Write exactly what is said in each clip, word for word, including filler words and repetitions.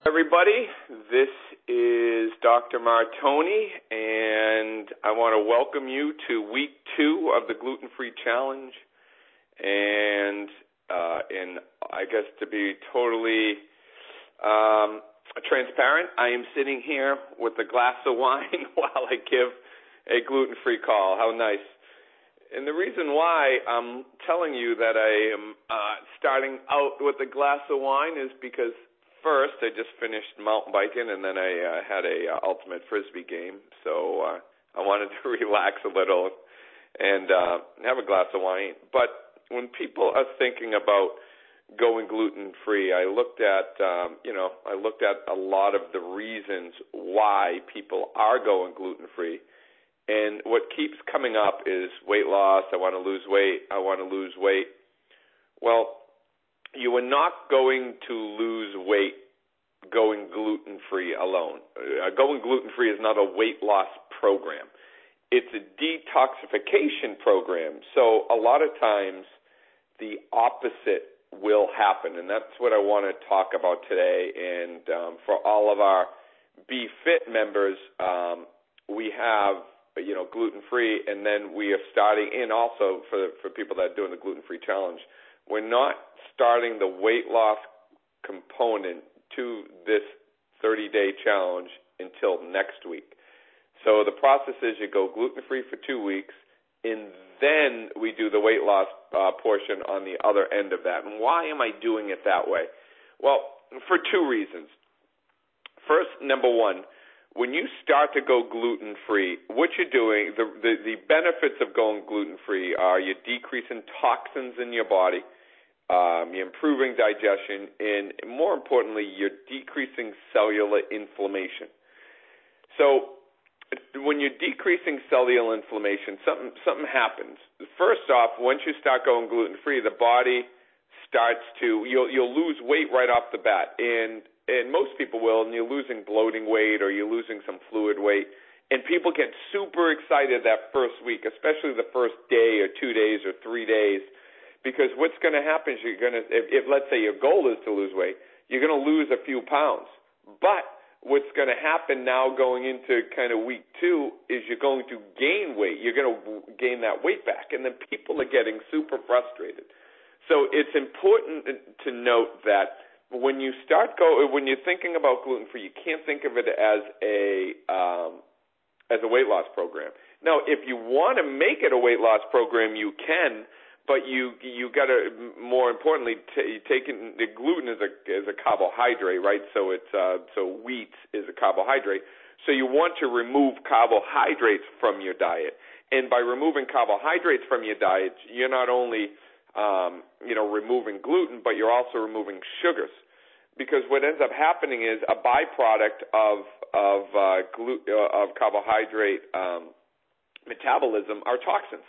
Everybody, this is Doctor Martoni, and I want to welcome you to week two of the Gluten-Free Challenge. And, uh, and I guess to be totally um, transparent, I am sitting here with a glass of wine while I give a gluten-free call. How nice. And the reason why I'm telling you that I am uh, starting out with a glass of wine is because first, I just finished mountain biking, and then I uh, had a uh, ultimate frisbee game, so uh, I wanted to relax a little and uh, have a glass of wine. But when people are thinking about going gluten-free, I looked at, um, you know, I looked at a lot of the reasons why people are going gluten-free, and what keeps coming up is weight loss. I want to lose weight. I want to lose weight. Well, you are not going to lose weight going gluten-free alone. Uh, going gluten-free is not a weight loss program. It's a detoxification program. So a lot of times the opposite will happen, and that's what I want to talk about today. And um, for all of our Be Fit members, um, we have, you know, gluten-free, and then we are starting in also for, for people that are doing the gluten-free challenge. We're not starting the weight loss component to this thirty-day challenge until next week. So the process is you go gluten-free for two weeks, and then we do the weight loss uh, portion on the other end of that. And why am I doing it that way? Well, for two reasons. First, number one, when you start to go gluten-free, what you're doing, the, the, the benefits of going gluten-free are you're decreasing toxins in your body, Um, you're improving digestion, and more importantly, you're decreasing cellular inflammation. So when you're decreasing cellular inflammation, something something happens. First off, once you start going gluten-free, the body starts to, you'll, you'll lose weight right off the bat, and, and most people will, and you're losing bloating weight or you're losing some fluid weight, and people get super excited that first week, especially the first day or two days or three days, because what's going to happen is you're going to, if, if let's say your goal is to lose weight, you're going to lose a few pounds. But what's going to happen now going into kind of week two is you're going to gain weight. You're going to gain that weight back. And then people are getting super frustrated. So it's important to note that when you start go, when you're thinking about gluten-free, you can't think of it as a, um, as a weight loss program. Now, if you want to make it a weight loss program, you can. But you you got to, more importantly, t- taking the gluten is a is a carbohydrate, right? So it's uh, so wheat is a carbohydrate. So you want to remove carbohydrates from your diet, and by removing carbohydrates from your diet, you're not only um, you know removing gluten, but you're also removing sugars, because what ends up happening is a byproduct of of uh, glu- uh, of carbohydrate um, metabolism are toxins.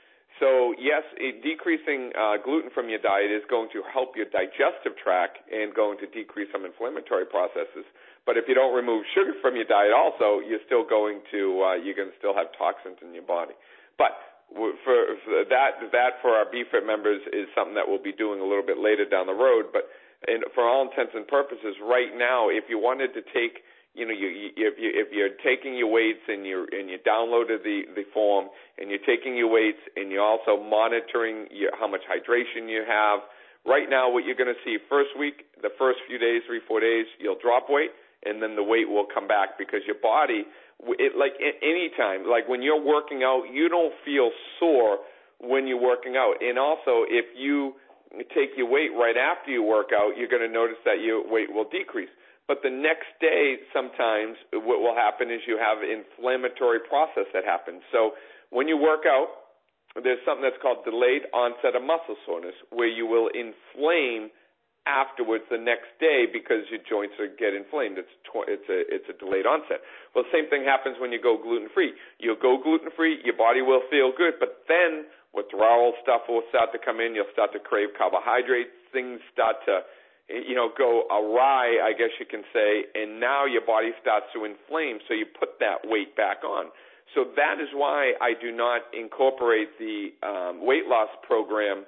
So, yes, it, decreasing uh, gluten from your diet is going to help your digestive tract and going to decrease some inflammatory processes. But if you don't remove sugar from your diet also, you're still going to, uh, you're going to still have toxins in your body. But for, for that, that for our B F I T members is something that we'll be doing a little bit later down the road. But and for all intents and purposes, right now, if you wanted to take, you know, you, you, if, you, if you're taking your weights and you and you downloaded the, the form and you're taking your weights and you're also monitoring your, how much hydration you have, right now what you're going to see first week, the first few days, three, four days, you'll drop weight, and then the weight will come back because your body, it, like any time, like when you're working out, you don't feel sore when you're working out. And also, if you take your weight right after you work out, you're going to notice that your weight will decrease. But the next day, sometimes what will happen is you have an inflammatory process that happens. So when you work out, there's something that's called delayed onset of muscle soreness, where you will inflame afterwards the next day because your joints are get inflamed. It's tw- it's a it's a delayed onset. Well, the same thing happens when you go gluten-free. You'll go gluten-free, your body will feel good, but then withdrawal stuff will start to come in. You'll start to crave carbohydrates. Things start to you know, go awry, I guess you can say, and now your body starts to inflame, so you put that weight back on. So that is why I do not incorporate the um, weight loss program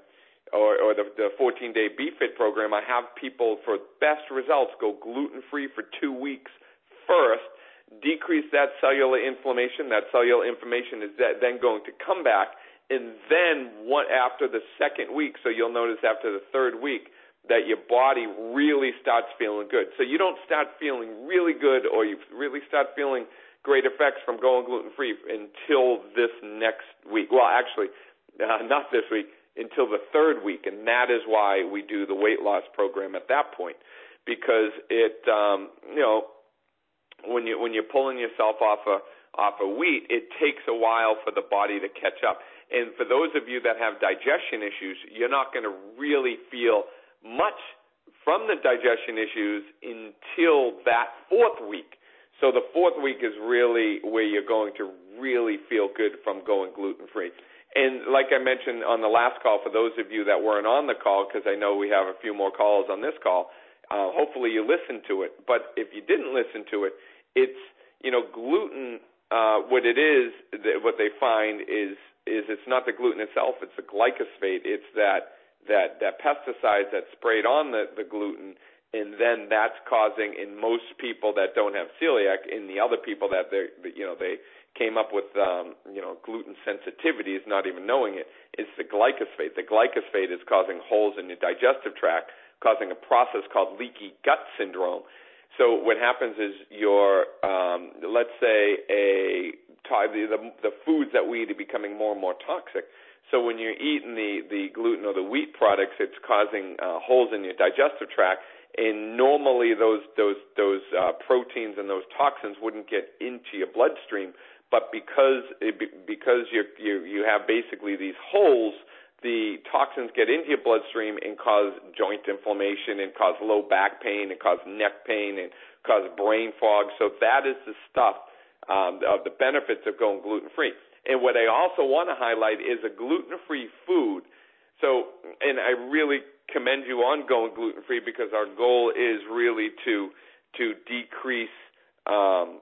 or, or the, the fourteen-day B-Fit program, I have people, for best results, go gluten-free for two weeks first, decrease that cellular inflammation. That cellular inflammation is that then going to come back, and then what, after the second week, so you'll notice after the third week, that your body really starts feeling good. So you don't start feeling really good, or you really start feeling great effects from going gluten-free until this next week. Well, actually, uh, not this week, until the third week, and that is why we do the weight loss program at that point, because it, um, you know, when you when you're pulling yourself off a off a wheat, it takes a while for the body to catch up. And for those of you that have digestion issues, you're not going to really feel much from the digestion issues until that fourth week. So the fourth week is really where you're going to really feel good from going gluten-free. And like I mentioned on the last call, for those of you that weren't on the call, because I know we have a few more calls on this call, uh, hopefully you listened to it. But if you didn't listen to it, it's, you know, gluten, uh, what it is, what they find is, is it's not the gluten itself, it's the glyphosate. It's that, that, that pesticide that's sprayed on the, the gluten, and then that's causing, in most people that don't have celiac, in the other people that they, you know, they came up with, um, you know, gluten sensitivities, not even knowing it, it's the glyphosate. The glyphosate is causing holes in your digestive tract, causing a process called leaky gut syndrome. So what happens is your, um, let's say, a the, the foods that we eat are becoming more and more toxic. So when you're eating the, the gluten or the wheat products, it's causing uh, holes in your digestive tract. And normally those those those uh, proteins and those toxins wouldn't get into your bloodstream, but because it, because you you you have basically these holes, the toxins get into your bloodstream and cause joint inflammation and cause low back pain and cause neck pain and cause brain fog. So that is the stuff um, of the benefits of going gluten-free. And what I also want to highlight is a gluten-free food. So, and I really commend you on going gluten-free, because our goal is really to to decrease um,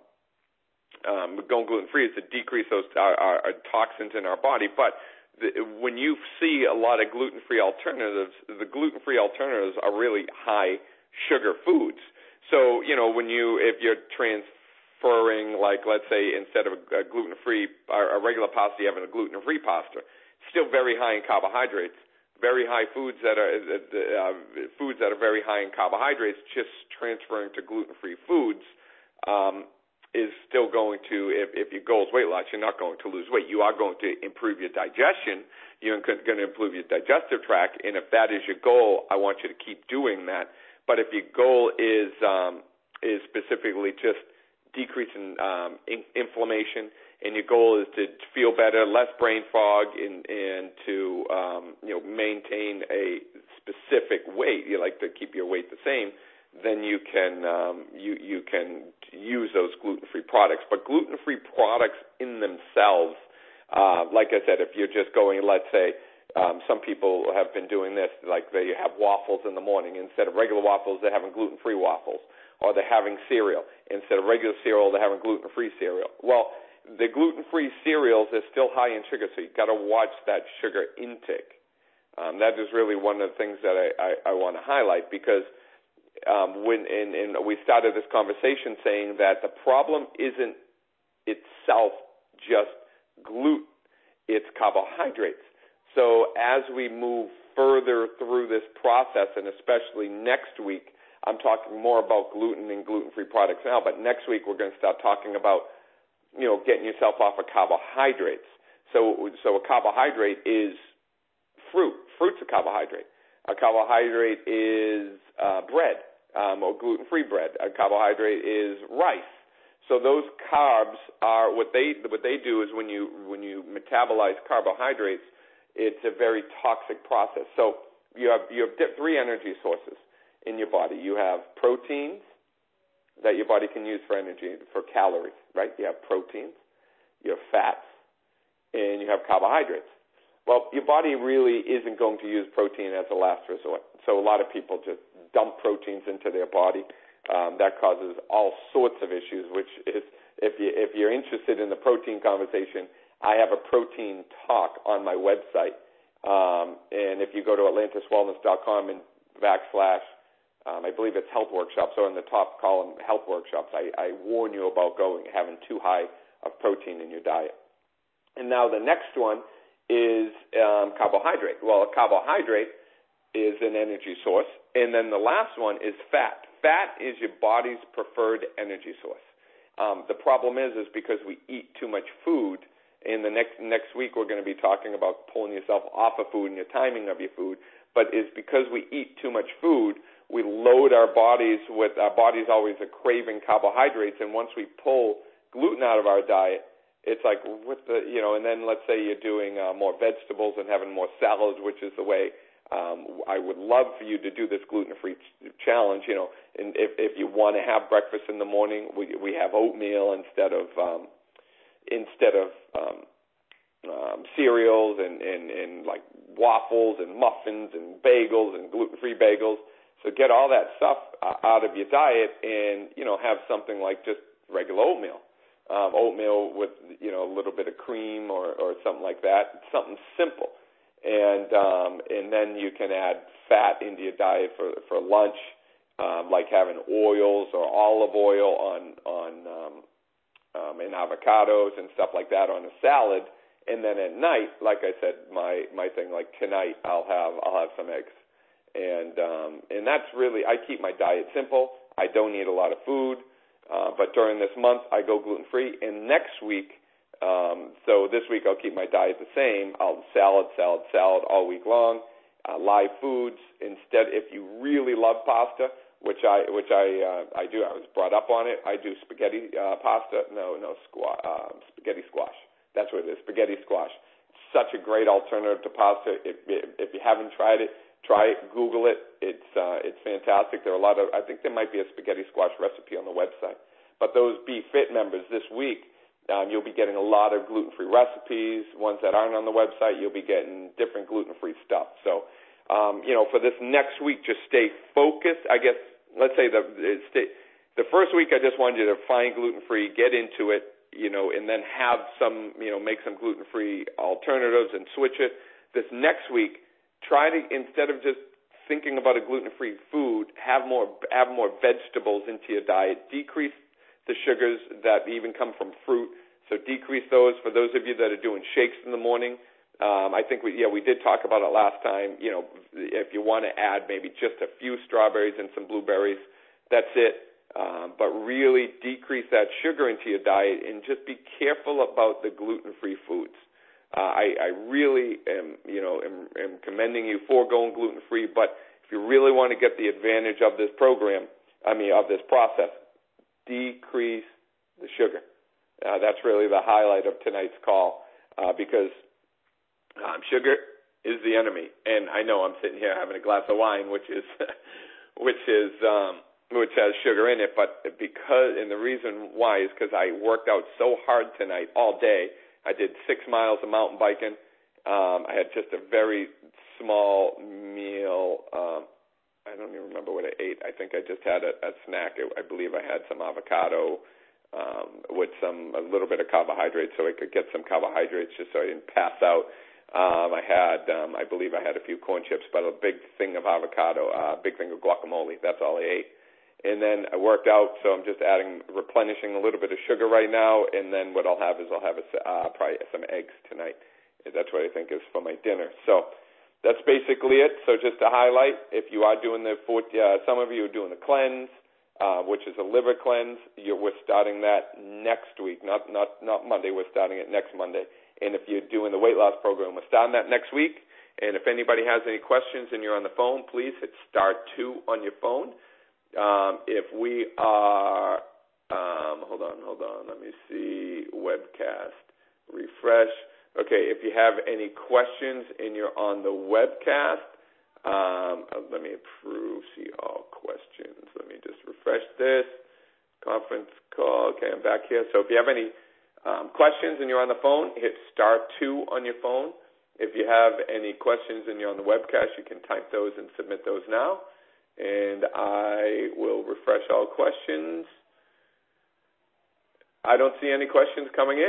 um, going gluten-free is to decrease those our, our, our toxins in our body. But the, when you see a lot of gluten-free alternatives, the gluten-free alternatives are really high sugar foods. So, you know, when you if you're transferring, like, let's say, instead of a, a gluten-free, a regular pasta, you have a gluten-free pasta, still very high in carbohydrates. Very high foods that are uh, foods that are very high in carbohydrates, just transferring to gluten-free foods um, is still going to, if, if your goal is weight loss, you're not going to lose weight. You are going to improve your digestion. You're going to improve your digestive tract, and if that is your goal, I want you to keep doing that. But if your goal is um, is specifically just decreasing um, in, inflammation, and your goal is to feel better, less brain fog, and, and to um, you know maintain a specific weight, you like to keep your weight the same, then you can um, you you can use those gluten-free products. But gluten-free products in themselves, uh, like I said, if you're just going, let's say, um, some people have been doing this, like they have waffles in the morning. Instead of regular waffles, they're having gluten-free waffles, or they're having cereal. Instead of regular cereal, they're having gluten-free cereal. Well, the gluten-free cereals are still high in sugar, so you've got to watch that sugar intake. Um, that is really one of the things that I, I, I want to highlight, because um, when and, and we started this conversation saying that the problem isn't itself just gluten, it's carbohydrates. So as we move further through this process, and especially next week, I'm talking more about gluten and gluten-free products now, but next week we're going to start talking about you know, getting yourself off of carbohydrates. So, so a carbohydrate is fruit. Fruit's a carbohydrate. A carbohydrate is uh, bread, um, or gluten-free bread. A carbohydrate is rice. So those carbs are what they what they do is when you when you metabolize carbohydrates, it's a very toxic process. So you have you have three energy sources in your body. You have proteins that your body can use for energy, for calories, right? You have proteins, you have fats, and you have carbohydrates. Well, your body really isn't going to use protein as a last resort. So a lot of people just dump proteins into their body. Um, that causes all sorts of issues, which is, if, you, if you're interested in the protein conversation, I have a protein talk on my website Um, and if you go to atlantis wellness dot com and backslash, um, I believe it's health workshops, so in the top column, health workshops, I, I warn you about going, having too high of protein in your diet. And now the next one is um, carbohydrate. Well, a carbohydrate is an energy source. And then the last one is fat. Fat is your body's preferred energy source. Um, the problem is, is because we eat too much food. In the next next week, we're going to be talking about pulling yourself off of food and your timing of your food. But it's because we eat too much food, we load our bodies with, our body's always a craving carbohydrates. And once we pull gluten out of our diet, it's like, with the, you know, and then let's say you're doing uh, more vegetables and having more salads, which is the way um, I would love for you to do this gluten-free ch- challenge, you know. And if, if you want to have breakfast in the morning, we, we have oatmeal instead of, um, instead of um, um, cereals and, and, and like waffles and muffins and bagels and gluten-free bagels. So get all that stuff uh, out of your diet and, you know, have something like just regular oatmeal. Um, oatmeal with, you know, a little bit of cream or, or something like that, something simple. And um, and then you can add fat into your diet for, for lunch, um, like having oils or olive oil on, on um, Um, and avocados and stuff like that on a salad, and then at night, like I said, my my thing, like tonight, I'll have I'll have some eggs, and um, and that's really, I keep my diet simple. I don't eat a lot of food, uh, but during this month I go gluten free, and next week, um, so this week I'll keep my diet the same. I'll salad, salad, salad all week long, uh, live foods instead. If you really love pasta, which I which I uh, I do. I was brought up on it. I do spaghetti uh, pasta. No, no squash. Uh, spaghetti squash. That's what it is. Spaghetti squash. Such a great alternative to pasta. If if you haven't tried it, try it. Google it. It's uh, it's fantastic. There are a lot of. I think there might be a spaghetti squash recipe on the website. But those Be Fit members this week, um, you'll be getting a lot of gluten-free recipes. Ones that aren't on the website, you'll be getting different gluten-free stuff. So, um, you know, for this next week, just stay focused. I guess. Let's say the the first week I just wanted you to find gluten-free, get into it, you know, and then have some, you know, make some gluten-free alternatives and switch it. This next week, try to, instead of just thinking about a gluten-free food, have more have more vegetables into your diet. Decrease the sugars that even come from fruit. So decrease those. For those of you that are doing shakes in the morning, Um, I think we, yeah, we did talk about it last time. You know, if you want to add maybe just a few strawberries and some blueberries, that's it. Um, but really decrease that sugar into your diet and just be careful about the gluten-free foods. Uh, I, I really am, you know, am, am commending you for going gluten-free. But if you really want to get the advantage of this program, I mean, of this process, decrease the sugar. Uh, that's really the highlight of tonight's call uh, because Um, sugar is the enemy, and I know I'm sitting here having a glass of wine, which is, which is, um, which has sugar in it. But because, and the reason why is because I worked out so hard tonight all day. I did six miles of mountain biking. Um, I had just a very small meal. Um, I don't even remember what I ate. I think I just had a, a snack. I, I believe I had some avocado um, with some a little bit of carbohydrates, so I could get some carbohydrates just so I didn't pass out. Um, I had, um, I believe I had a few corn chips, but a big thing of avocado, a uh, big thing of guacamole. That's all I ate. And then I worked out, so I'm just adding, replenishing a little bit of sugar right now. And then what I'll have is I'll have a, uh, probably some eggs tonight. That's what I think is for my dinner. So that's basically it. So just to highlight, if you are doing the, uh, some of you are doing the cleanse, uh, which is a liver cleanse. You're, we're starting that next week, not not not Monday. We're starting it next Monday. And if you're doing the weight loss program, we're starting that next week. And if anybody has any questions and you're on the phone, please hit star two on your phone. Um, if we are, um, hold on, hold on, let me see, webcast, refresh. Okay, if you have any questions and you're on the webcast, um, let me approve, see all questions. Let me just refresh this. Conference call. Okay, I'm back here. So if you have any Um, questions and you're on the phone, hit star two on your phone. If you have any questions and you're on the webcast, you can type those and submit those now. And I will refresh all questions. I don't see any questions coming in.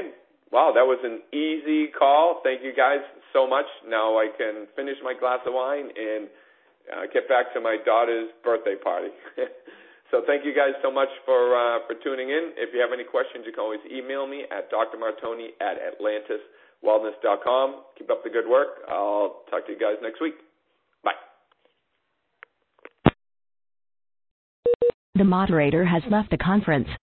Wow, that was an easy call. Thank you guys so much. Now I can finish my glass of wine and uh, get back to my daughter's birthday party. So thank you guys so much for uh, for tuning in. If you have any questions, you can always email me at d r martoni at atlantis wellness dot com. Keep up the good work. I'll talk to you guys next week. Bye. The moderator has left the conference.